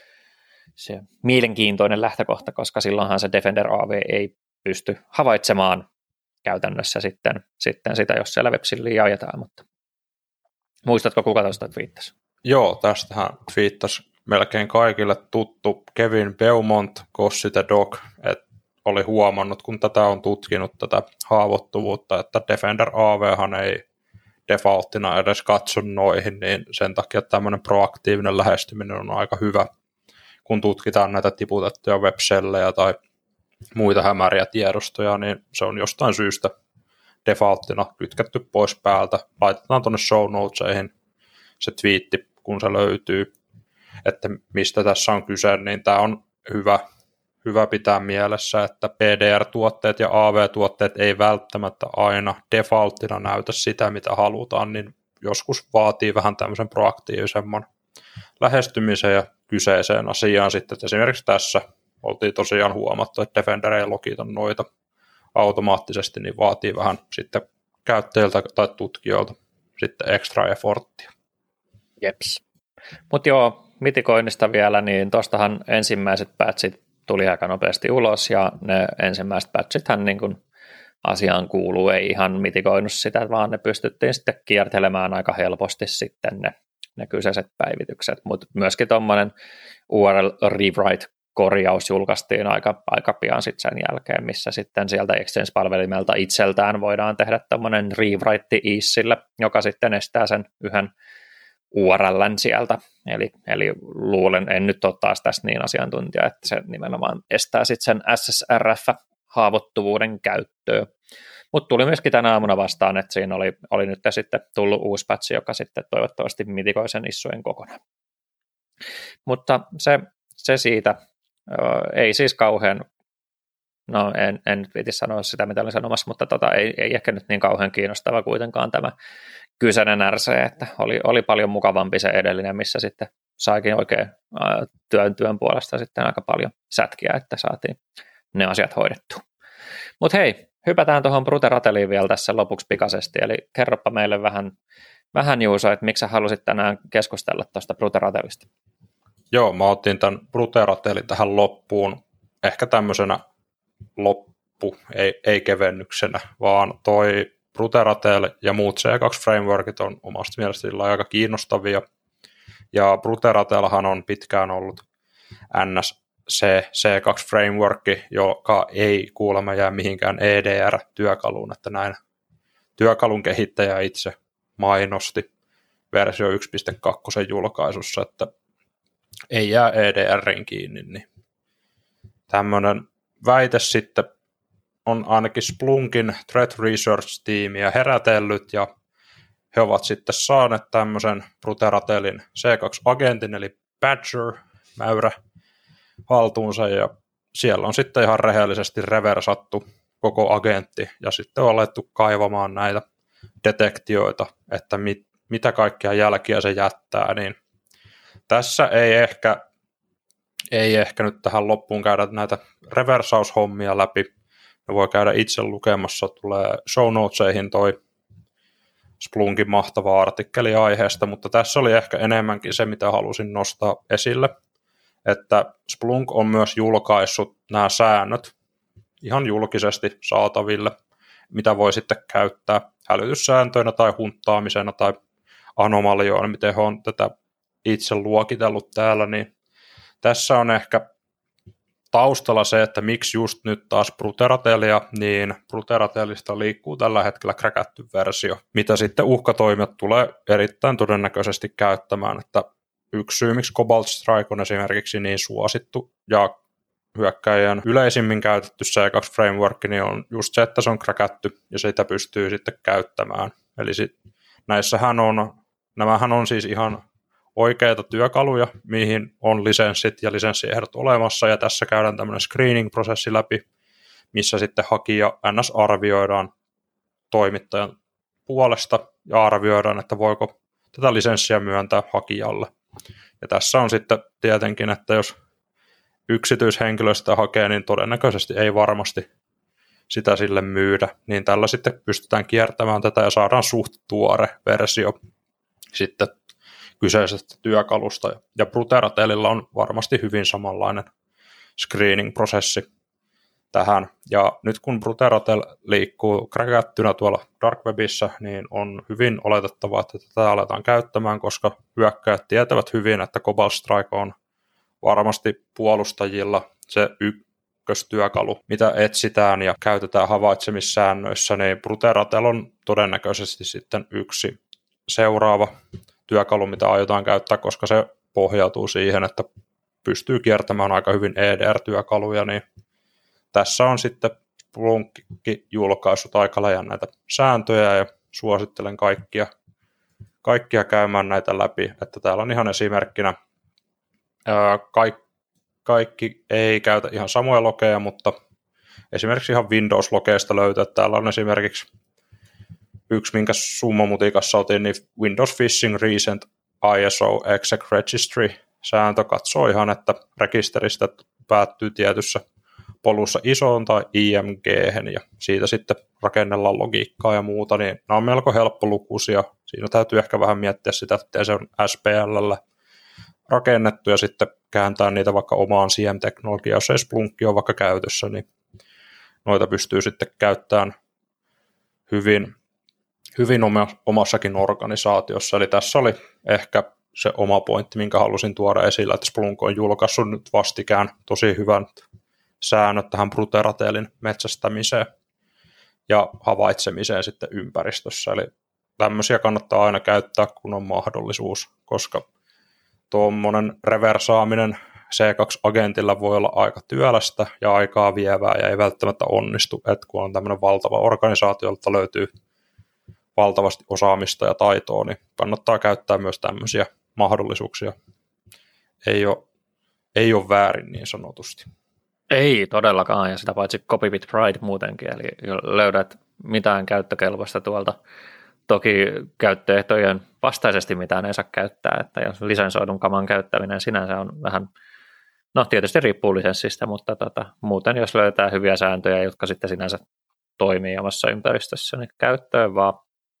se mielenkiintoinen lähtökohta, koska silloinhan se Defender AV ei pysty havaitsemaan käytännössä sitten sitä, jos siellä websilliin ajetaan, mutta muistatko, kuka tuosta twiittasi? Joo, tästähän twiittasi melkein kaikille tuttu Kevin Beaumont, Gossi the Dog, että oli huomannut, kun tätä on tutkinut tätä haavoittuvuutta, että Defender AVhan ei defaulttina edes katso noihin, niin sen takia tämmöinen proaktiivinen lähestyminen on aika hyvä, kun tutkitaan näitä tiputettuja webshellejä tai muita hämäriä tiedostoja, niin se on jostain syystä defaulttina kytketty pois päältä. Laitetaan tuonne show notesihin se twiitti, kun se löytyy, että mistä tässä on kyse, niin tämä on hyvä pitää mielessä, että PDR-tuotteet ja AV-tuotteet ei välttämättä aina defaulttina näytä sitä, mitä halutaan, niin joskus vaatii vähän tämmöisen proaktiivisemman lähestymisen ja kyseiseen asiaan sitten. Esimerkiksi tässä oltiin tosiaan huomattu, että Defender ei logita noita automaattisesti, niin vaatii vähän sitten käyttäjiltä tai tutkijoilta sitten extra efforttia. Jeps. Mutta joo, mitikoinnista vielä, niin tuostahan ensimmäiset patchit tuli aika nopeasti ulos, ja ne ensimmäiset patchithän niin kuin asiaan kuuluu, ei ihan mitikoinut sitä, vaan ne pystyttiin sitten kiertelemään aika helposti sitten ne kyseiset päivitykset, mutta myöskin tuommoinen URL rewrite-korjaus julkaistiin aika pian sitten sen jälkeen, missä sitten sieltä Exchange-palvelimelta itseltään voidaan tehdä tuommoinen rewrite ISille, joka sitten estää sen yhden URLn sieltä, eli luulen, en nyt ole taas tässä niin asiantuntija, että se nimenomaan estää sitten sen SSRF-haavoittuvuuden käyttöä. Mutta tuli myöskin tänä aamuna vastaan, että siinä oli nyt sitten tullut uusi patch, joka sitten toivottavasti mitikoi sen issujen kokonaan. Mutta se siitä, ei siis kauhean, no en nyt viitsi sanoa sitä, mitä olin sanomassa, mutta ei ehkä nyt niin kauhean kiinnostava kuitenkaan tämä kyseinen RC, että oli paljon mukavampi se edellinen, missä sitten saikin oikein työn puolesta sitten aika paljon sätkiä, että saatiin ne asiat hoidettua. Mutta hei, hypätään tuohon Brute-rateliin vielä tässä lopuksi pikaisesti, eli kerropa meille vähän Juuso, että miksi sä halusit tänään keskustella tuosta Brute-ratelista? Joo, mä otin tämän Brute-ratelin tähän loppuun, ehkä tämmöisenä ei kevennyksenä, vaan toi Brute-ratel ja muut C2-frameworkit on omasta mielestäni aika kiinnostavia, ja Brute-ratelhan on pitkään ollut C2-framework, joka ei kuulemma jää mihinkään EDR-työkaluun, että näin työkalun kehittäjä itse mainosti versio 1.2 julkaisussa, että ei jää EDRin kiinni, niin tämmöinen väite sitten on ainakin Splunkin Threat Research-tiimiä herätellyt, ja he ovat sitten saaneet tämmöisen Brute-ratelin C2-agentin, eli Badger-mäyrä haltuunsa, ja siellä on sitten ihan rehellisesti reversattu koko agentti, ja sitten on alettu kaivamaan näitä detektioita, että mitä kaikkia jälkiä se jättää, niin tässä ei ehkä nyt tähän loppuun käydä näitä reversaushommia läpi. Ne voi käydä itse lukemassa, tulee show notesihin toi Splunkin mahtava artikkeli aiheesta, mutta tässä oli ehkä enemmänkin se, mitä halusin nostaa esille, että Splunk on myös julkaissut nämä säännöt ihan julkisesti saataville, mitä voi sitten käyttää hälytyssääntöinä tai hunttaamisena tai anomalioina, miten he on tätä itse luokitellut täällä, niin tässä on ehkä taustalla se, että miksi just nyt taas Bruteratelia, niin Bruteratelista liikkuu tällä hetkellä kräkätty versio, mitä sitten uhkatoimijat tulee erittäin todennäköisesti käyttämään, että yksi syy, miksi Cobalt Strike on esimerkiksi niin suosittu ja hyökkäjän yleisimmin käytetty C2-framework, niin on just se, että se on kräkätty ja sitä pystyy sitten käyttämään. Eli nämähän on siis ihan oikeita työkaluja, mihin on lisenssit ja lisenssiehdot olemassa, ja tässä käydään tämmöinen screening-prosessi läpi, missä sitten hakija NS arvioidaan toimittajan puolesta ja arvioidaan, että voiko tätä lisenssiä myöntää hakijalle. Ja tässä on sitten tietenkin, että jos yksityishenkilö sitä hakee, niin todennäköisesti ei varmasti sitä sille myydä, niin tällä sitten pystytään kiertämään tätä ja saadaan suht tuore versio sitten kyseisestä työkalusta. Ja Bruteratelilla on varmasti hyvin samanlainen screening-prosessi tähän. Ja nyt kun Bruteratel liikkuu kräkättynä tuolla Dark Webissä, niin on hyvin oletettavaa, että tätä aletaan käyttämään, koska hyökkäjät tietävät hyvin, että Cobalt Strike on varmasti puolustajilla se ykköstyökalu, mitä etsitään ja käytetään havaitsemissäännöissä, niin Bruteratel on todennäköisesti sitten yksi seuraava työkalu, mitä aiotaan käyttää, koska se pohjautuu siihen, että pystyy kiertämään aika hyvin EDR-työkaluja, niin tässä on sitten Splunkki julkaissut aika läjän näitä sääntöjä ja suosittelen kaikkia käymään näitä läpi, että täällä on ihan esimerkkinä kaikki ei käytä ihan samoja lokeja, mutta esimerkiksi ihan Windows-lokeista löytyy, että täällä on esimerkiksi yksi, minkä summamutikassa otin, niin Windows Phishing Recent ISO Exec Registry sääntö katsoo ihan, että rekisteristä päättyy tietyssä polussa isoon tai IMG-hen ja siitä sitten rakennellaan logiikkaa ja muuta, niin nämä on melko helppolukuisia. Siinä täytyy ehkä vähän miettiä sitä, että se on SPL:llä rakennettu ja sitten kääntää niitä vaikka omaan CM-teknologiaan, jos ei Splunkki ole vaikka käytössä, niin noita pystyy sitten käyttämään hyvin omassakin organisaatiossa. Eli tässä oli ehkä se oma pointti, minkä halusin tuoda esille, että Splunk on julkaissut nyt vastikään tosi hyvän säännöt tähän Bruteratelin metsästämiseen ja havaitsemiseen sitten ympäristössä. Eli tämmöisiä kannattaa aina käyttää, kun on mahdollisuus, koska tuommoinen reversaaminen C2-agentilla voi olla aika työlästä ja aikaa vievää ja ei välttämättä onnistu, että kun on tämmöinen valtava organisaatio, jolta löytyy valtavasti osaamista ja taitoa, niin kannattaa käyttää myös tämmöisiä mahdollisuuksia. Ei ole väärin niin sanotusti. Ei todellakaan, ja sitä paitsi Copybit Pride muutenkin, eli löydät mitään käyttökelpoista tuolta. Toki käyttöehtojen vastaisesti mitään ei saa käyttää, että jos lisensoidun kaman käyttäminen sinänsä on vähän, no tietysti riippuu lisenssistä, mutta muuten jos löytää hyviä sääntöjä, jotka sitten sinänsä toimii omassa ympäristössä, niin käyttöön vaan.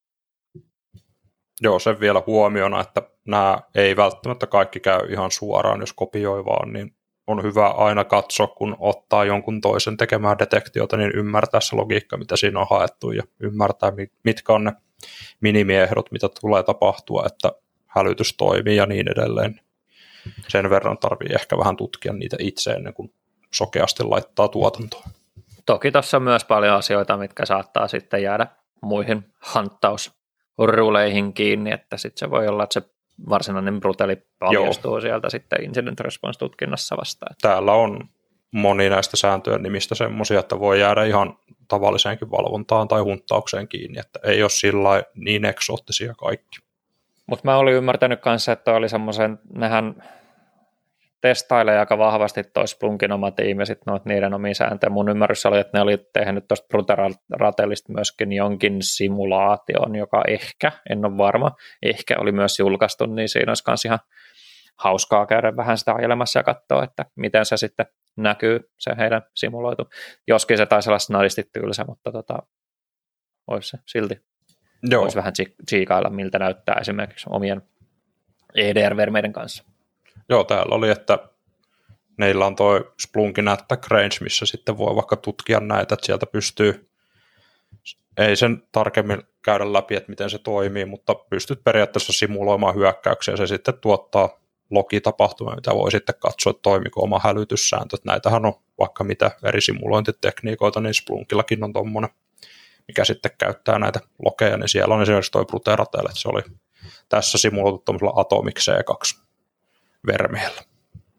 Joo, sen vielä huomiona, että nämä ei välttämättä kaikki käy ihan suoraan, jos kopioi vaan, niin on hyvä aina katsoa, kun ottaa jonkun toisen tekemään detektiota, niin ymmärtää se logiikka, mitä siinä on haettu ja ymmärtää, mitkä on ne minimiehdot, mitä tulee tapahtua, että hälytys toimii ja niin edelleen. Sen verran tarvii ehkä vähän tutkia niitä itse ennen kuin sokeasti laittaa tuotantoon. Toki tuossa on myös paljon asioita, mitkä saattaa sitten jäädä muihin hanttausruleihin kiinni, että sitten se voi olla, että se varsinainen bruteli paljastuu sieltä sitten incident response-tutkinnassa vastaan. Täällä on moni näistä sääntöjen nimistä semmoisia, että voi jäädä ihan tavalliseenkin valvontaan tai hunttaukseen kiinni, että ei ole sillä niin eksoottisia kaikki. Mutta mä olin ymmärtänyt kanssa, että oli semmoisen, nehän testailee aika vahvasti toi Splunkin oma tiimi ja sitten niiden omia sääntöjä. Mun ymmärrys oli, että ne oli tehnyt tuosta Bruteratelista myöskin jonkin simulaation, joka ehkä, en ole varma, ehkä oli myös julkaistu, niin siinä olisi myös ihan hauskaa käydä vähän sitä ajelemassa ja katsoa, että miten se sitten näkyy, se heidän simuloitu. Joskin se taisi olla snadisti tylsä, mutta olisi se silti. Joo. Voisi vähän tsiikailla, miltä näyttää esimerkiksi omien EDR-vermeiden kanssa. Joo, täällä oli, että neillä on toi Splunkin Attack Range, missä sitten voi vaikka tutkia näitä, että sieltä pystyy, ei sen tarkemmin käydä läpi, että miten se toimii, mutta pystyt periaatteessa simuloimaan hyökkäyksiä, se sitten tuottaa logitapahtuma, mitä voi sitten katsoa, että toimiko oma hälytyssääntö. Näitähän on vaikka mitä eri simulointitekniikoita, niin Splunkillakin on tommonen, mikä sitten käyttää näitä logeja, niin siellä on esimerkiksi toi Brute-Ratel, että se oli tässä simuloitu tuollaisella Atomic C2-vermeellä.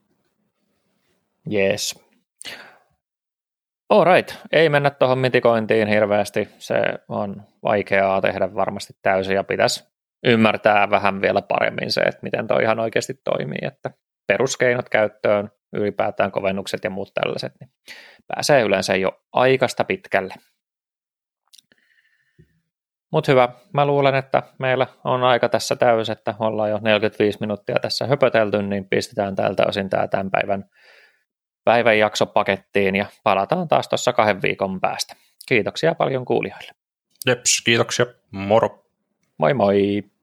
Jees. Alright, ei mennä tuohon mitikointiin hirveästi, se on vaikeaa tehdä varmasti täysin ja pitäisi ymmärtää vähän vielä paremmin se, että miten toi ihan oikeasti toimii, että peruskeinot käyttöön, ylipäätään kovennukset ja muut tällaiset, niin pääsee yleensä jo aikaista pitkälle. Mutta hyvä, mä luulen, että meillä on aika tässä täys, että ollaan jo 45 minuuttia tässä höpötelty, niin pistetään tältä osin tämän päivän jakso pakettiin ja palataan taas tuossa 2 viikon päästä. Kiitoksia paljon kuulijoille. Jeps, kiitoksia, moro. Moi moi.